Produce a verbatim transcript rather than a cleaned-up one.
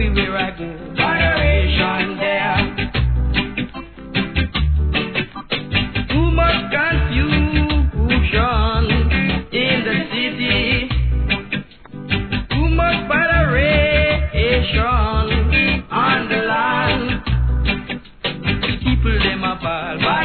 everywhere I go. Moderation there. Too much confusion in the city. Too much moderation on the land. People them a ball.